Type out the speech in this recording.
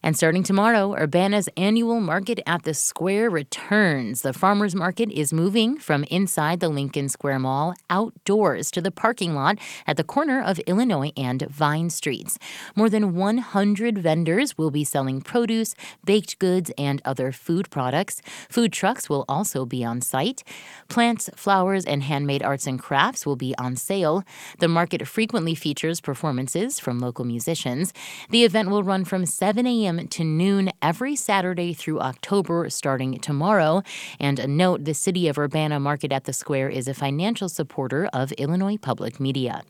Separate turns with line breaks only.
And starting tomorrow, Urbana's annual Market at the Square returns. The farmers market is moving from inside the Lincoln Square Mall outdoors to the parking lot at the corner of Illinois and Vine Streets. More than 100 vendors will be selling produce, baked goods, and other food products. Food trucks will also be on site. Plants, flowers, and handmade arts and crafts will be on sale. The market frequently features performances from local musicians. The event will run from 7 a.m. to noon every Saturday through October, starting tomorrow. And a note, the City of Urbana Market at the Square is a financial supporter of Illinois Public Media.